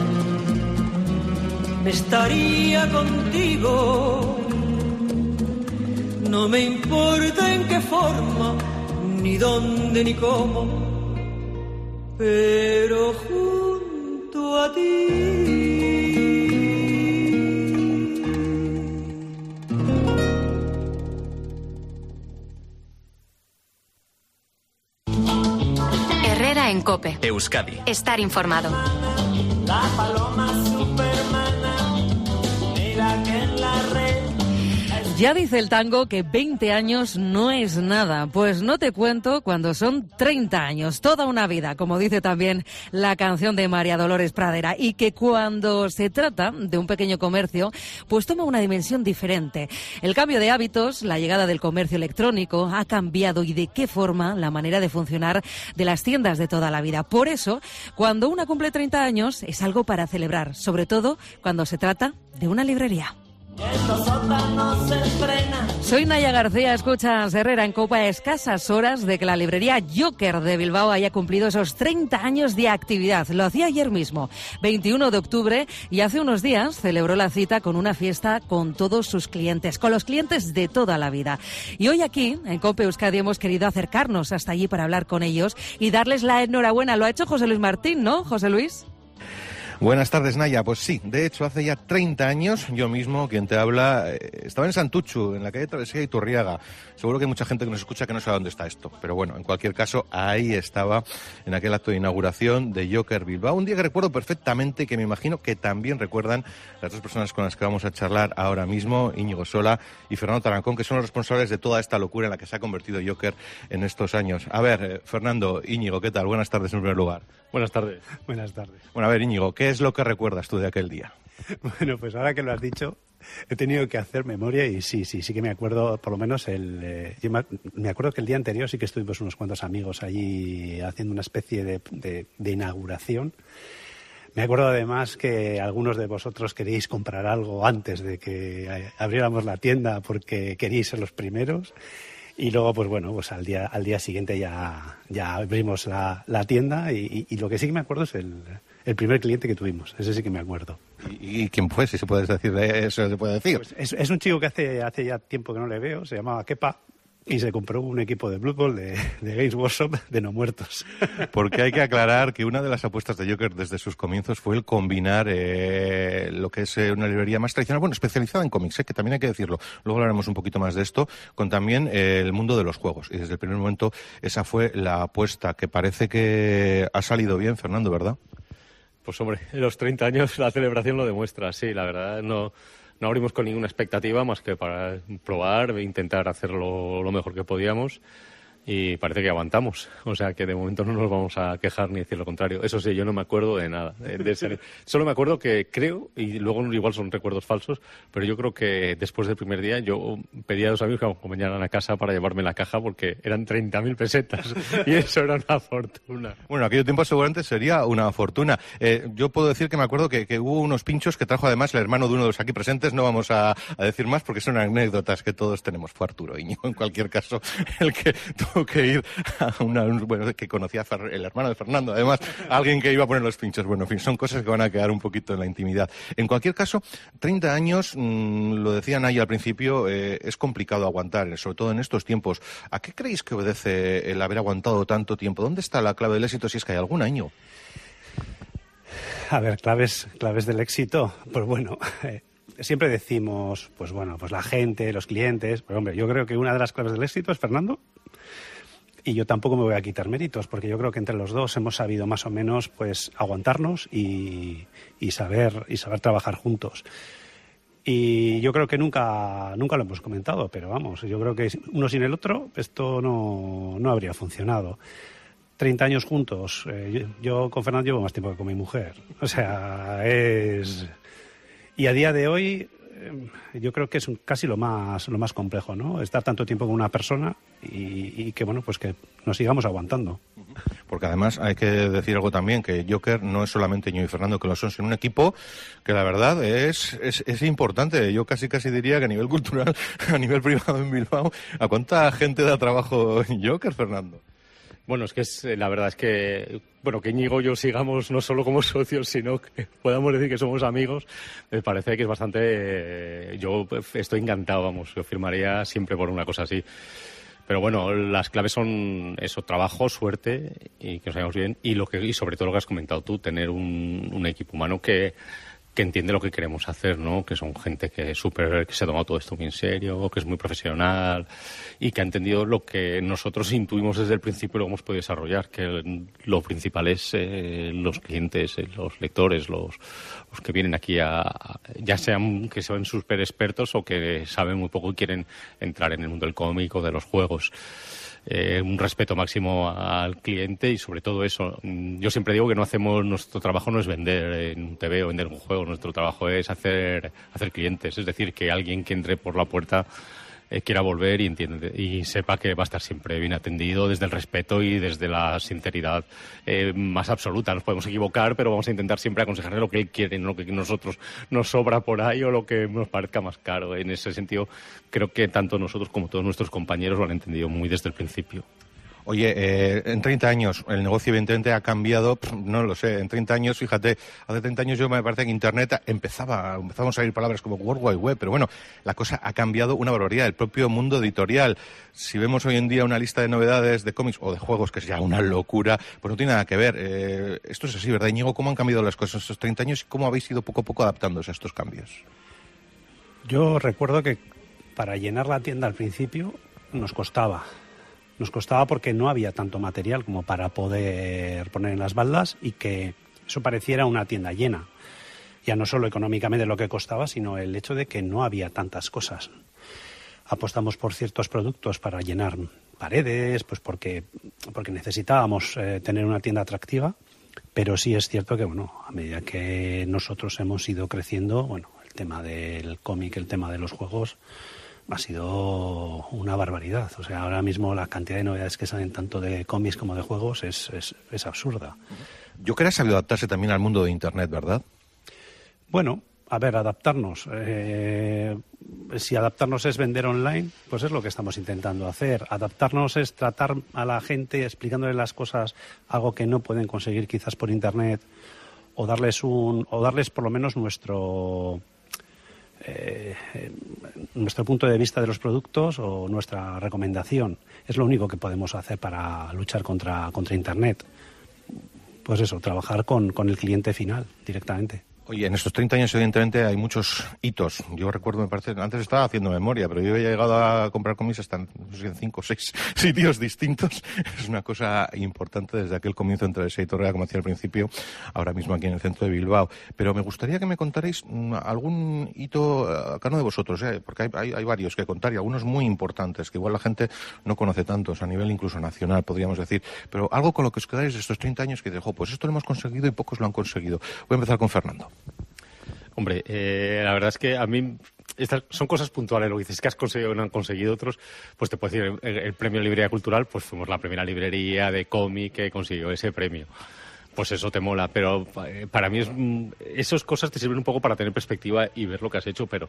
Speaker 16: me estaría contigo, no me importa en qué forma, ni dónde ni cómo, pero junto a ti.
Speaker 1: Euskadi.
Speaker 2: Estar informado.
Speaker 16: La paloma supermana, mira que en la red.
Speaker 3: Ya dice el tango que veinte años no es nada. Pues no te cuento cuando son treinta años, toda una vida, como dice también la canción de María Dolores Pradera, y que cuando se trata de un pequeño comercio, pues toma una dimensión diferente. El cambio de hábitos, la llegada del comercio electrónico ha cambiado, y de qué forma, la manera de funcionar de las tiendas de toda la vida. Por eso, cuando una cumple treinta años, es algo para celebrar, sobre todo cuando se trata de una librería. Soy Naya García, escuchas Herrera en Copa, a escasas horas de que la librería Joker de Bilbao haya cumplido esos treinta años de actividad. Lo hacía ayer mismo, veintiuno de octubre, y hace unos días celebró la cita con una fiesta con todos sus clientes, con los clientes de toda la vida. Y hoy aquí, en Copa Euskadi, hemos querido acercarnos hasta allí para hablar con ellos y darles la enhorabuena. Lo ha hecho José Luis Martín, ¿no, José Luis?
Speaker 17: Buenas tardes, Naya. Pues sí, de hecho, hace ya treinta años, yo mismo, quien te habla, eh, estaba en Santuchu, en la calle Travesía y Turriaga. Seguro que hay mucha gente que nos escucha que no sabe dónde está esto. Pero bueno, en cualquier caso, ahí estaba, en aquel acto de inauguración de Joker Bilbao. Un día que recuerdo perfectamente, que me imagino que también recuerdan las dos personas con las que vamos a charlar ahora mismo, Íñigo Sola y Fernando Tarancón, que son los responsables de toda esta locura en la que se ha convertido Joker en estos años. A ver, eh, Fernando, Íñigo, ¿qué tal? Buenas tardes en primer lugar.
Speaker 18: Buenas tardes. Buenas tardes.
Speaker 17: Bueno, a ver, Íñigo, ¿qué es lo que recuerdas tú de aquel día?
Speaker 18: Bueno, pues ahora que lo has dicho, he tenido que hacer memoria y sí, sí, sí que me acuerdo, por lo menos, el, eh, yo me, me acuerdo que el día anterior sí que estuvimos unos cuantos amigos allí haciendo una especie de, de, de inauguración. Me acuerdo además que algunos de vosotros queríais comprar algo antes de que abriéramos la tienda porque queríais ser los primeros. Y luego, pues bueno, pues al día al día siguiente ya, ya abrimos la, la tienda y, y, y lo que sí que me acuerdo es el, el primer cliente que tuvimos. Ese sí que me acuerdo.
Speaker 17: ¿Y, y quién fue? Si se puede decir, eso se puede decir.
Speaker 18: Pues es, es un chico que hace, hace ya tiempo que no le veo, se llamaba Kepa. Y se compró un equipo de Blood Bowl de, de Games Workshop de no muertos.
Speaker 17: Porque hay que aclarar que una de las apuestas de Joker desde sus comienzos fue el combinar eh, lo que es una librería más tradicional, bueno, especializada en cómics, eh, que también hay que decirlo. Luego hablaremos un poquito más de esto, con también eh, el mundo de los juegos. Y desde el primer momento esa fue la apuesta, que parece que ha salido bien, Fernando, ¿verdad?
Speaker 18: Pues hombre, en los treinta años la celebración lo demuestra, sí, la verdad, no... No abrimos con ninguna expectativa más que para probar e intentar hacerlo lo mejor que podíamos, y parece que aguantamos. O sea que de momento no nos vamos a quejar ni decir lo contrario. Eso sí, yo no me acuerdo de nada. De, de ser... Solo me acuerdo que creo, y luego igual son recuerdos falsos, pero yo creo que después del primer día yo pedí a dos amigos que me acompañaran a casa para llevarme la caja porque eran treinta mil pesetas y eso era una fortuna.
Speaker 17: Bueno, aquello tiempo seguramente sería una fortuna. Eh, yo puedo decir que me acuerdo que, que hubo unos pinchos que trajo además el hermano de uno de los aquí presentes. No vamos a, a decir más porque son anécdotas que todos tenemos. Fue Arturo Íñigo, en cualquier caso, el que tuvo que ir a una, un, bueno, que conocía a el hermano de Fernando, además, alguien que iba a poner los pinchos. Bueno, en fin, son cosas que van a quedar un poquito en la intimidad. En cualquier caso, treinta años, mmm, lo decía Naya al principio, eh, es complicado aguantar, sobre todo en estos tiempos. ¿A qué creéis que obedece el haber aguantado tanto tiempo? ¿Dónde está la clave del éxito, si es que hay algún año?
Speaker 18: A ver, claves, claves del éxito, pues bueno... Eh... Siempre decimos, pues bueno, pues la gente, los clientes, pero hombre, yo creo que una de las claves del éxito es Fernando, y yo tampoco me voy a quitar méritos, porque yo creo que entre los dos hemos sabido más o menos pues aguantarnos y, y saber y saber trabajar juntos. Y yo creo que nunca nunca lo hemos comentado, pero vamos, yo creo que uno sin el otro esto no, no habría funcionado. treinta años juntos, eh, yo, yo con Fernando llevo más tiempo que con mi mujer, o sea, es... Y a día de hoy eh, yo creo que es casi lo más lo más complejo, ¿no? Estar tanto tiempo con una persona y, y que, bueno, pues que nos sigamos aguantando.
Speaker 17: Porque además hay que decir algo también, que Joker no es solamente Ño y Fernando que lo son, sino un equipo que la verdad es, es, es importante. Yo casi casi diría que a nivel cultural, a nivel privado en Bilbao, ¿a cuánta gente da trabajo Joker, Fernando?
Speaker 18: Bueno, es que es, la verdad es que, bueno, que Íñigo y yo sigamos no solo como socios, sino que podamos decir que somos amigos, me parece que es bastante... Eh, yo estoy encantado, vamos, yo firmaría siempre por una cosa así. Pero bueno, las claves son eso, trabajo, suerte y que nos vayamos bien. Y, lo que, y sobre todo lo que has comentado tú, tener un, un equipo humano que...
Speaker 19: que entiende lo que queremos hacer, ¿no? Que son gente que, super, que se ha tomado todo esto muy en serio, que es muy profesional y que ha entendido lo que nosotros intuimos desde el principio y lo hemos podido desarrollar, que lo principal es eh, los clientes, eh, los lectores, los, los que vienen aquí, a, a, ya sean que sean súper expertos o que saben muy poco y quieren entrar en el mundo del cómic o de los juegos. Eh, un respeto máximo al cliente y sobre todo eso. Yo siempre digo que no hacemos, nuestro trabajo no es vender en un T V o vender un juego, nuestro trabajo es hacer, hacer clientes, es decir, que alguien que entre por la puerta eh, quiera volver y entiende y sepa que va a estar siempre bien atendido desde el respeto y desde la sinceridad eh, más absoluta. Nos podemos equivocar, pero vamos a intentar siempre aconsejarle lo que él quiere, no lo que nosotros nos sobra por ahí o lo que nos parezca más caro. En ese sentido, creo que tanto nosotros como todos nuestros compañeros lo han entendido muy desde el principio.
Speaker 17: Oye, eh, en treinta años el negocio evidentemente ha cambiado, no lo sé, en treinta años, fíjate, hace treinta años yo me parece que Internet empezaba, empezábamos a oír palabras como World Wide Web, pero bueno, la cosa ha cambiado una barbaridad, el propio mundo editorial. Si vemos hoy en día una lista de novedades de cómics o de juegos, que es ya una locura, pues no tiene nada que ver. Eh, esto es así, ¿verdad, Íñigo? ¿Cómo han cambiado las cosas en estos treinta años y cómo habéis ido poco a poco adaptándose a estos cambios?
Speaker 18: Yo recuerdo que para llenar la tienda al principio nos costaba. Nos costaba porque no había tanto material como para poder poner en las baldas y que eso pareciera una tienda llena. Ya no solo económicamente lo que costaba, sino el hecho de que no había tantas cosas. Apostamos por ciertos productos para llenar paredes, pues porque, porque necesitábamos eh, tener una tienda atractiva, pero sí es cierto que, bueno, a medida que nosotros hemos ido creciendo, bueno, el tema del cómic, el tema de los juegos ha sido una barbaridad. O sea, ahora mismo la cantidad de novedades que salen tanto de cómics como de juegos es, es, es absurda.
Speaker 17: Yo creo que ha sabido adaptarse también al mundo de Internet, ¿verdad?
Speaker 18: Bueno, a ver, adaptarnos. Eh, si adaptarnos es vender online, pues es lo que estamos intentando hacer. Adaptarnos es tratar a la gente explicándole las cosas, algo que no pueden conseguir quizás por Internet, o darles un, o darles por lo menos nuestro... Eh, nuestro punto de vista de los productos o nuestra recomendación. Es lo único que podemos hacer para luchar contra, contra Internet. Pues eso, trabajar con, con el cliente final directamente.
Speaker 17: Oye, en estos treinta años, evidentemente, hay muchos hitos. Yo recuerdo, me parece, antes estaba haciendo memoria, pero yo he llegado a comprar cómics hasta en, no sé, en cinco o seis sitios distintos. Es una cosa importante desde aquel comienzo entre Ese y Torrea, como decía al principio, ahora mismo aquí en el centro de Bilbao. Pero me gustaría que me contarais mmm, algún hito, uh, cada uno de vosotros, ¿eh? Porque hay, hay, hay varios que contar y algunos muy importantes, que igual la gente no conoce tantos, a nivel incluso nacional, podríamos decir. Pero algo con lo que os quedáis de estos treinta años que digo, jo, pues esto lo hemos conseguido y pocos lo han conseguido. Voy a empezar con Fernando.
Speaker 19: Hombre, eh, la verdad es que a mí estas son cosas puntuales. Lo que dices que has conseguido y no han conseguido otros, pues te puedo decir, el, el premio Librería Cultural, pues fuimos la primera librería de cómic que consiguió ese premio. Pues eso te mola, pero eh, para mí es, esas cosas te sirven un poco para tener perspectiva y ver lo que has hecho, pero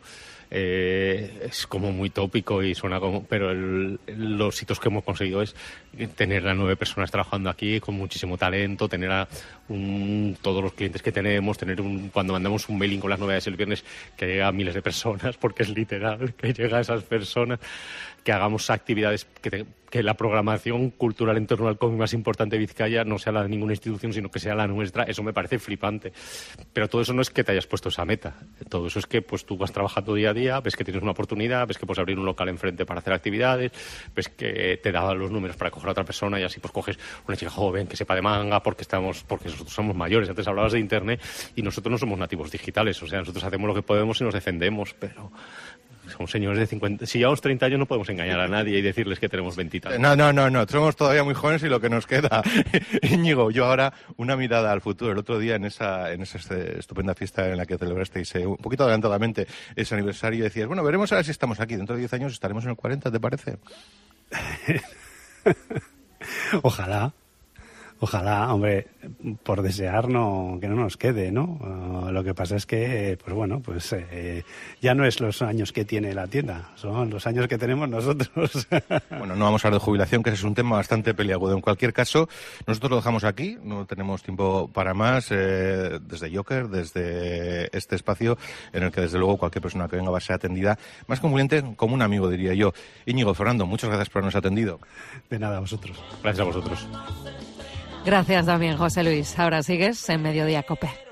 Speaker 19: eh, es como muy tópico y suena como... Pero el, los hitos que hemos conseguido es tener a nueve personas trabajando aquí con muchísimo talento, tener a un, todos los clientes que tenemos, tener un, cuando mandamos un mailing con las novedades el viernes que llega a miles de personas, porque es literal que llega a esas personas, que hagamos actividades, que, te, que la programación cultural en torno al cómic más importante de Vizcaya no sea la de ninguna institución, sino que sea la nuestra. Eso me parece flipante. Pero todo eso no es que te hayas puesto esa meta. Todo eso es que pues tú vas trabajando día a día, ves que tienes una oportunidad, ves que puedes abrir un local enfrente para hacer actividades, ves que te da los números para coger a otra persona y así pues coges una chica joven que sepa de manga porque estamos, porque nosotros somos mayores. Antes hablabas de Internet y nosotros no somos nativos digitales. O sea, nosotros hacemos lo que podemos y nos defendemos, pero... Somos señores de cincuenta. Si llevamos treinta años no podemos engañar a nadie y decirles que tenemos veinte.
Speaker 17: No, no, no, no. Somos todavía muy jóvenes y lo que nos queda. Íñigo, yo ahora una mirada al futuro. El otro día en esa, en esa estupenda fiesta en la que celebrasteis eh, un poquito adelantadamente ese aniversario, decías, bueno, veremos a ver si estamos aquí. Dentro de diez años estaremos en el cuarenta, ¿te parece?
Speaker 18: Ojalá. Ojalá, hombre, por desear no, que no nos quede, ¿no? Uh, lo que pasa es que, pues bueno, pues eh, ya no es los años que tiene la tienda, son los años que tenemos nosotros.
Speaker 17: Bueno, no vamos a hablar de jubilación, que ese es un tema bastante peliagudo. En cualquier caso, nosotros lo dejamos aquí, no tenemos tiempo para más, eh, desde Joker, desde este espacio, en el que desde luego cualquier persona que venga va a ser atendida, más como un cliente, como un amigo, diría yo. Íñigo, Fernando, muchas gracias por habernos atendido.
Speaker 18: De nada, a vosotros.
Speaker 19: Gracias a vosotros.
Speaker 3: Gracias también, José Luis. Ahora sigues en Mediodía COPE.